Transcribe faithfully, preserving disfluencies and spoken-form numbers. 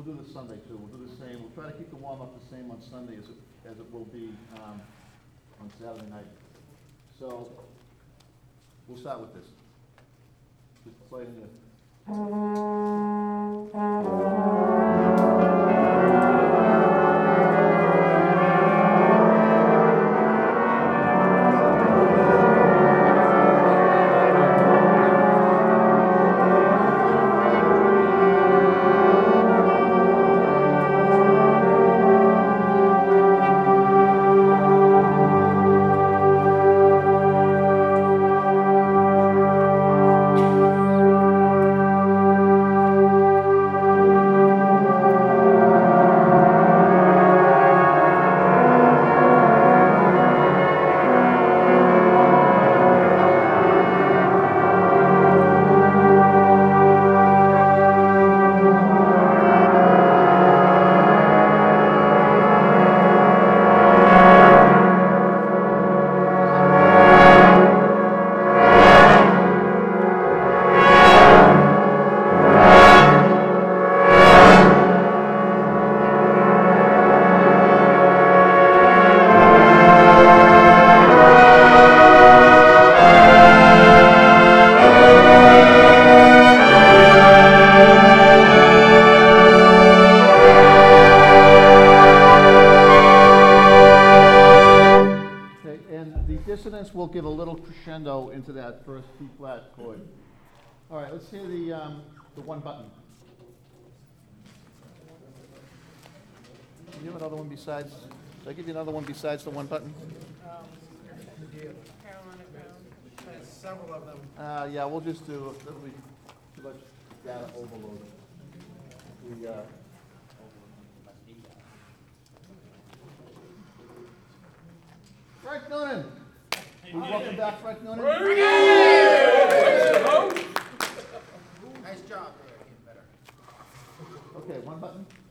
do this Sunday too, we'll do the same, we'll try to keep the warm-up the same on Sunday as it, as it will be, um, on Saturday night. So, we'll start with this. Just play in the. We'll give a little crescendo into that first B flat chord. All right, let's hear the um, the one button. Do you have another one besides? Did I give you another one besides the one button? Um, Carolina Crown. There's several of them. Uh, yeah, we'll just do. That'll be too much data overload. We. Uh, Frank Noonan. Welcome back, Frank Noonan. Nice job there, getting better. Okay, one button.